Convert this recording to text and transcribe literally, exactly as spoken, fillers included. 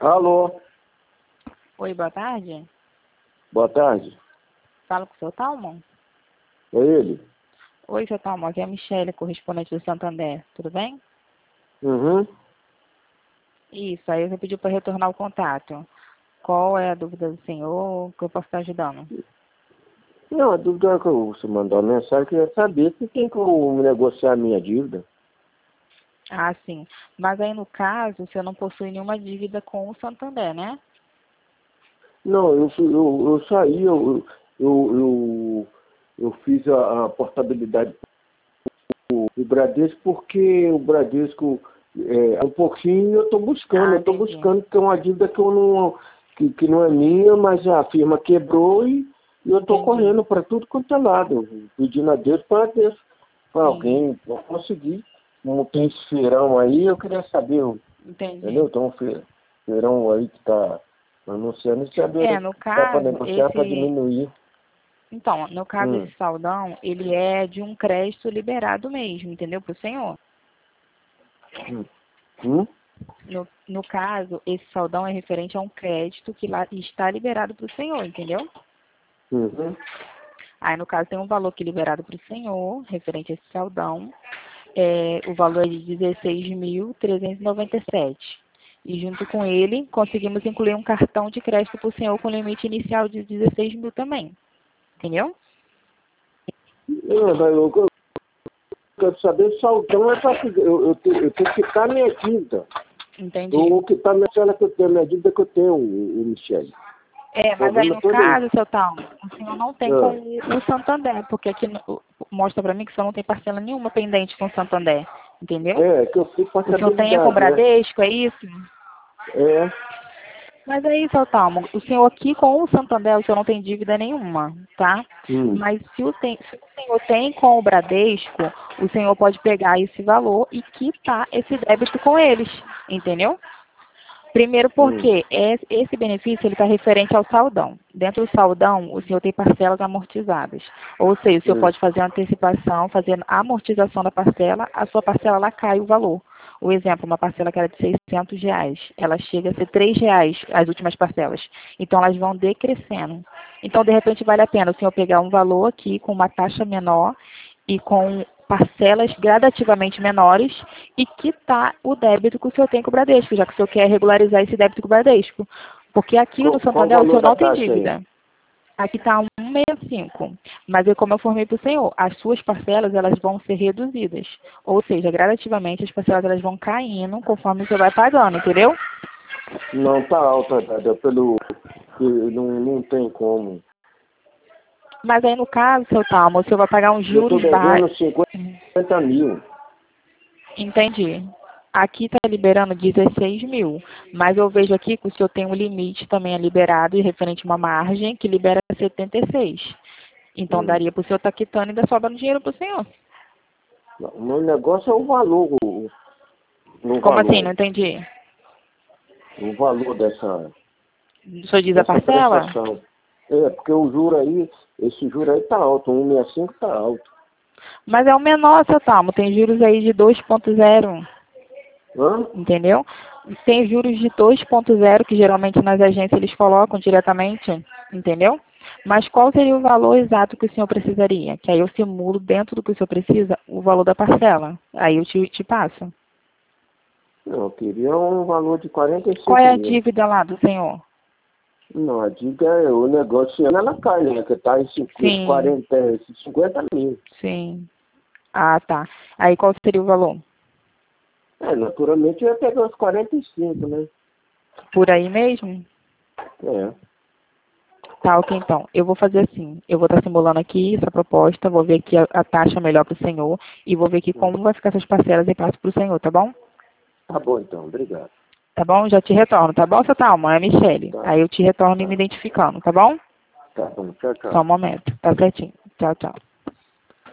Alô, Oi, boa tarde. boa tarde. Falo com o seu Talmon? É ele? Oi, seu Talmon, aqui é a Michele, correspondente do Santander. Tudo bem? Uhum. Isso, aí você pediu para retornar o contato. Qual é a dúvida do senhor? Que eu posso estar ajudando? Não, a dúvida é que eu- você mandou a mensagem, eu queria saber se tem como negociar a minha dívida. Ah, sim. Mas aí, no caso, você não possui nenhuma dívida com o Santander, né? Não, eu, fui- eu, eu saí, eu, eu, eu, eu fiz a, a portabilidade do Bradesco porque o Bradesco é um pouquinho eu estou buscando, Ah, eu estou entendi. buscando, porque é uma dívida que eu não, que, que não é minha, mas a firma quebrou e, e eu estou Entendi. correndo para tudo quanto é lado, pedindo a Deus para Deus, para Sim, alguém pra conseguir. Como tem esse feirão aí, eu queria saber, entendi. entendeu? Tem um fe- feirão aí que está anunciando e saber É, se no dá para caso, negociar para esse... diminuir. Então, no caso, Hum. esse saldão, ele é de um crédito liberado mesmo, entendeu? Para o senhor. Hum. Hum? No, no caso, esse saldão é referente a um crédito que lá está liberado para o senhor, entendeu? Uhum. Aí, no caso, tem um valor que é liberado para o senhor, referente a esse saldão. É, o valor é de dezesseis mil trezentos e noventa e sete. E junto com ele, conseguimos incluir um cartão de crédito para o senhor com limite inicial de dezesseis mil também. Entendeu? Não, mas eu, eu quero saber se o saldão é para eu, eu, te- eu tenho que quitar minha dívida. Entendi. Ou quitar minha cela que eu tenho, minha dívida que eu tenho, o, o Michele. É, O mas aí problema no todo é caso, isso. seu Tal, o senhor não tem com Ah, o Santander, porque aqui no- mostra para mim que o senhor não tem parcela nenhuma pendente com o Santander. Entendeu? é, que eu fiz O senhor tem é com o passabilidade, é. Bradesco, é isso? É. Mas aí, seu Talmo, o senhor aqui com o Santander, o senhor não tem dívida nenhuma, tá? Hum. Mas se o, tem, se o senhor tem com o Bradesco, o senhor pode pegar esse valor e quitar esse débito com eles, entendeu? Primeiro Hum. porque es- esse benefício ele está referente ao saldão. Dentro do saldão, o senhor tem parcelas amortizadas. Ou seja, o senhor Hum. pode fazer uma antecipação, fazendo a amortização da parcela, a sua parcela lá cai o valor. O exemplo, uma parcela que era de seiscentos reais, ela chega a ser três reais as últimas parcelas. Então, elas vão decrescendo. Então, de repente, vale a pena o senhor pegar um valor aqui com uma taxa menor e com parcelas gradativamente menores e quitar o débito que o senhor tem com o Bradesco, já que o senhor quer regularizar esse débito com o Bradesco. Porque aqui Qual, no qual o Santander o valor senhor da não tem taxa aí? dívida. Aqui está um vírgula sessenta e cinco. Mas é como eu formei para o senhor, as suas parcelas elas vão ser reduzidas. Ou seja, gradativamente as parcelas elas vão caindo conforme o senhor vai pagando, entendeu? Não, tá alta, Dada, pelo que não, não tem como. Mas aí no caso, seu Talmo, o senhor vai pagar uns Eu estou juros devendo baixos. cinquenta mil. Entendi. Aqui está liberando dezesseis mil, mas eu vejo aqui que o senhor tem um limite também é liberado e referente a uma margem que libera setenta e seis. Então Hum. daria para o senhor estar quitando e ainda sobrando dinheiro para o senhor. O meu negócio é o valor, o, o Como assim? valor. Não entendi. O valor dessa, O senhor diz a dessa parcela? prestação. É, porque o juro aí, esse juro aí tá alto, um vírgula sessenta e cinco tá alto. Mas é o menor, seu Talmo. Tem juros aí de dois ponto zero, Hã? entendeu? Tem juros de dois ponto zero que geralmente nas agências eles colocam diretamente, entendeu? Mas qual seria o valor exato que o senhor precisaria? Que aí eu simulo dentro do que o senhor precisa o valor da parcela. Aí eu te, te passo. Não, eu queria um valor de quarenta e Qual é cinco a mil. dívida lá do senhor? Não, a dica é o negócio, ela cai, né? Que tá em cinquenta, Sim, quarenta, cinquenta mil. sim. Ah, tá. Aí qual seria o valor? É, naturalmente eu ia pegar uns quarenta e cinco, né? Por aí mesmo? É. Tá, ok, então. Eu vou fazer assim. Eu vou estar simulando aqui essa proposta, vou ver aqui a, a taxa melhor para o senhor e vou ver aqui Hum. como vai ficar essas parcelas e passo para o senhor, tá bom? Tá bom então, obrigado. Tá bom? Já te retorno, tá bom, seu Talma? É Michele. Tá, Aí eu te retorno e me tá, identificando, tá bom? tá bom, tchau, tchau. Só um momento. Tá certinho. Tchau, tchau.